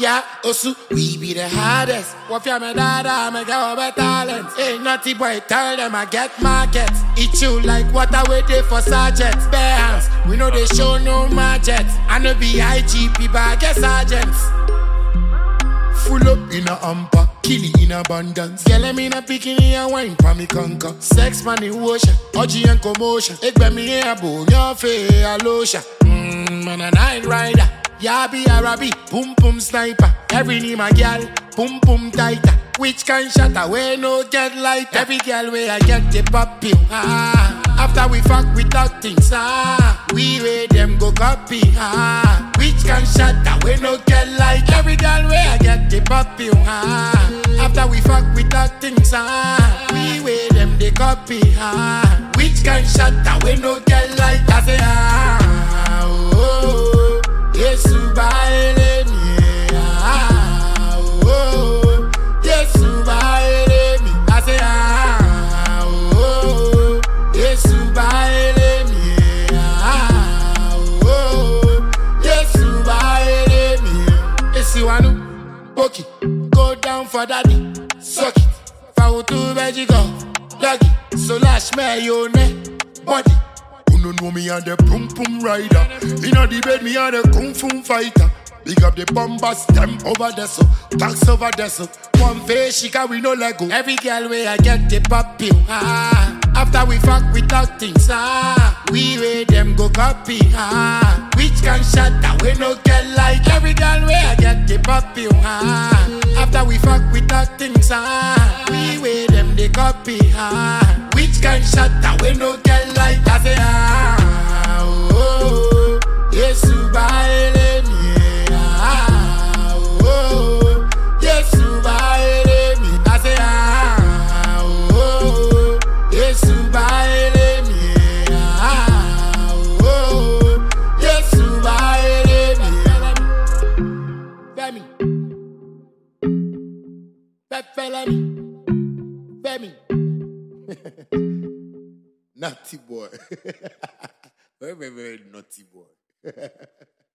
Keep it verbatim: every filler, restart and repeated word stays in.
yeah, Osu, we be the hardest. What ya me dada, me get over talent. Hey, naughty boy, tell them I get markets. Eat you like water waiting for sergeants. Bare hands, we know they show no margins. I know be I G P, but I get sergeants. Full up in a hamper, killing in abundance. Girl, I'm in a bikini and wine for me conquer. Sex man in ocean, orgy and commotion. Ek be me a bone, your face a lotion. Mmm, man a night rider. Ya be a rabbi, boom boom sniper. Every name a girl, boom boom tighter. Which kind shot away no get light. Every girl where I get the puppy. Ah, after we fuck without things. Ah, we wait them go copy. Ah, which kind shot away no get light. Every girl where I get the puppy. Ah, after we fuck without things. Ah, we wait them they copy. Ah, which kind shot away no get light. I say ah, oh, oh. Yesu baile mi, ah, oh, Yesu baile mi. I say ah, oh, Yesu baile mi, ah, oh, Yesu baile mi. Esi wanu, poki, go down for daddy, suck it. Fawu tu beji go, doggy, so lash me yo ne, body. You know me and the pum pum rider. Inna the bed me and the kung fu fighter. Big up the bombas, them over there so, tax over there so. One face she carry no Lego. Every girl where I get the puppy. Ah, after we fuck without things. Ah, we wait them go copy. Ah, which can shut that we no get like. Every girl where I get the puppy. Ah, after we fuck without things. Ah, we wait them they copy. Ah, which can shut that we no get like. I say ah, oh, Yesu baile mi, ah, oh, Yesu baile mi. I say ah, oh, Yesu baile mi, ah, oh, Yesu baile mi. Femi, Femi, Femi. Naughty boy. Very, very, very naughty boy.